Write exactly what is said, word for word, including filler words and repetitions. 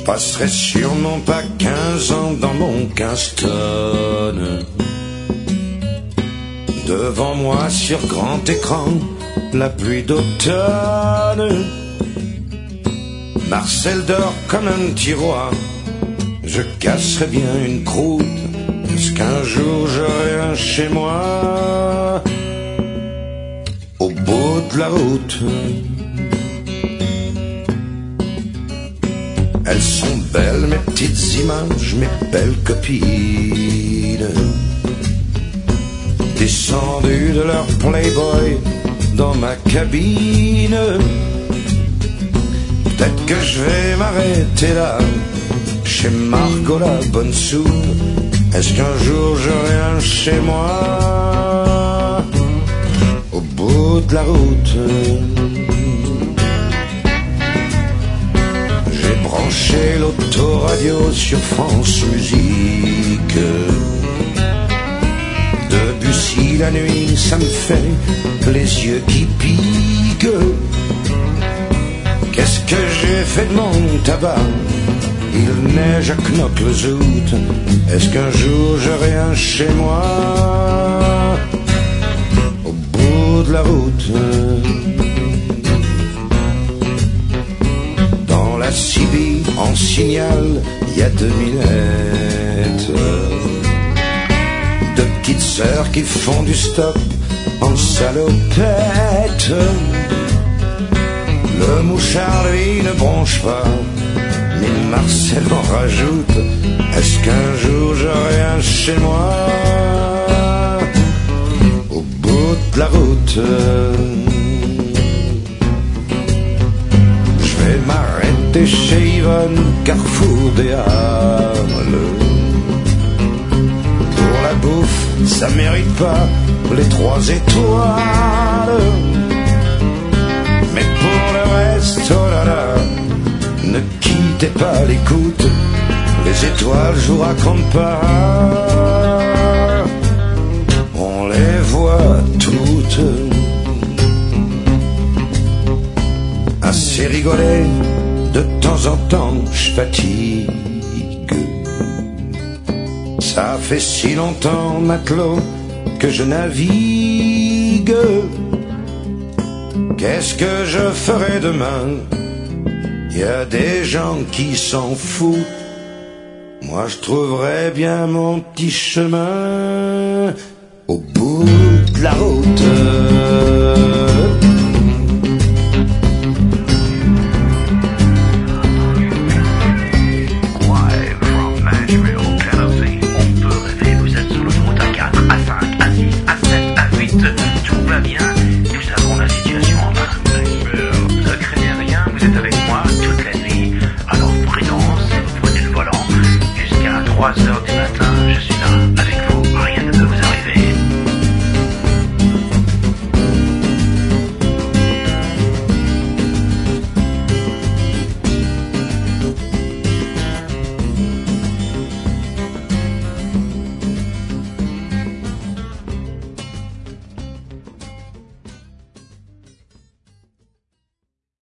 passerai sûrement pas quinze ans dans mon Kingston. Devant moi sur grand écran, la pluie d'automne. Marcel dort comme un petit roi, je casserai bien une croûte. Est-ce qu'un jour j'aurai un chez moi au bout de la route? Elles sont belles mes petites images, mes belles copines, descendues de leur Playboy dans ma cabine. Peut-être que je vais m'arrêter là, chez Margot la bonne soupe. Est-ce qu'un jour j'aurai un chez moi au bout de la route? J'ai branché l'autoradio sur France Musique. Debussy la nuit, ça me fait les yeux qui piquent. Qu'est-ce que j'ai fait de mon tabac? Il neige à Knokke-le-Zout. Est-ce qu'un jour j'aurai un chez moi au bout de la route? Dans la Sibie, en signal, il y a deux minettes, deux petites sœurs qui font du stop en salopette. Le mouchard, lui, ne bronche pas, mais Marcel en rajoute. Est-ce qu'un jour j'aurai un chez moi au bout de la route? Je vais m'arrêter chez Yvonne, carrefour des Halles. Pour la bouffe, ça mérite pas les trois étoiles. Mais pour le reste, oh là là, ne quittez pas l'écoute. Les étoiles, je vous raconte pas, on les voit toutes. Assez rigolé, de temps en temps, je fatigue. Ça fait si longtemps, matelot, que je navigue. Qu'est-ce que je ferai demain? Y a des gens qui s'en foutent. Moi je trouverai bien mon petit chemin au bout de la route.